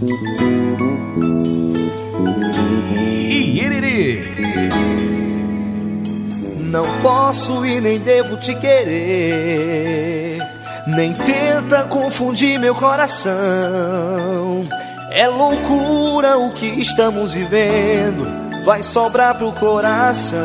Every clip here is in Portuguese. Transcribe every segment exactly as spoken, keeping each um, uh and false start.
Não posso e nem devo te querer, nem tenta confundir meu coração. É loucura o que estamos vivendo, vai sobrar pro coração.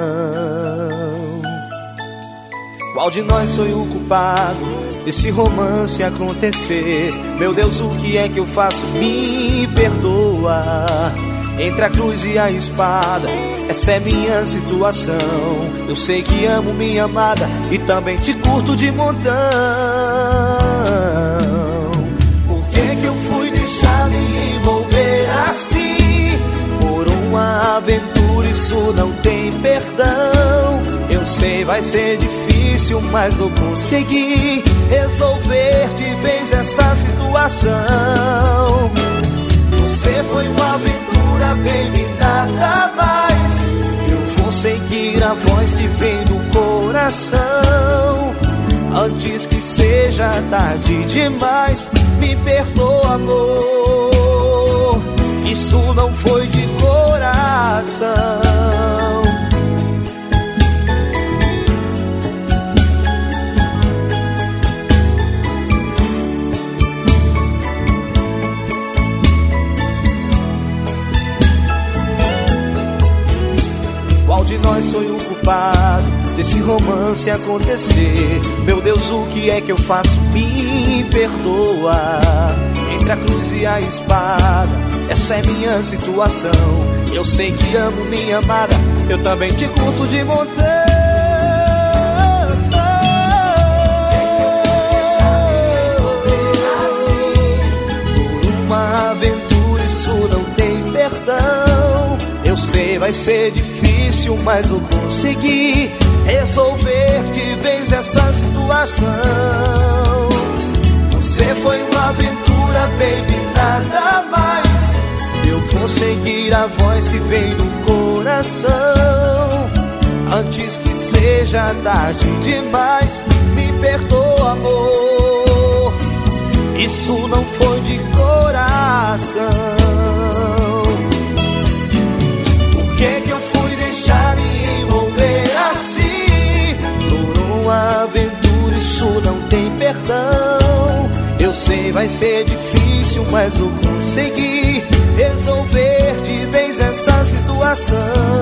Qual de nós foi o culpado desse romance acontecer? Meu Deus, o que é que eu faço? Me perdoa. Entre a cruz e a espada, essa é minha situação. Eu sei que amo minha amada e também te curto de montão. Por que que eu fui deixar me envolver assim? Por uma aventura, isso não tem perdão. Eu sei, vai ser difícil, mas vou conseguir resolver de vez essa situação. Você foi uma aventura, baby, nada mais. Eu vou seguir a voz que vem do coração. Antes que seja tarde demais, me perdoa, amor. Isso não foi de coração. Qual de nós foi o culpado desse romance acontecer? Meu Deus, o que é que eu faço? Me perdoa. Entre a cruz e a espada, essa é minha situação. Eu sei que amo minha amada, eu também te curto de montão. Por uma aventura, isso não tem perdão. Eu sei, vai ser difícil, mas vou conseguir resolver de vez essa situação. Você foi uma aventura, baby, nada mais. Eu vou seguir a voz que vem do coração. Antes que seja tarde demais, me perdoa, amor. Isso não foi de coração. Por que que eu fui deixar me envolver assim? Por uma aventura, isso não tem perdão. Eu sei, vai ser difícil, mas vou conseguir resolver de vez essa situação.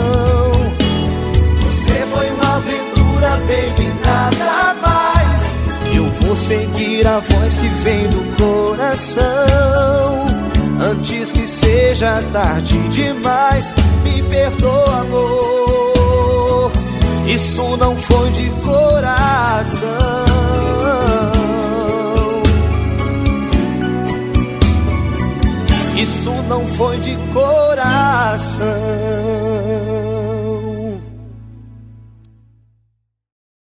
Você foi uma aventura, baby, nada mais. Eu vou seguir a voz que vem do coração. Antes que seja tarde demais, me perdoa, amor. Isso não foi de coração. Isso não foi de coração.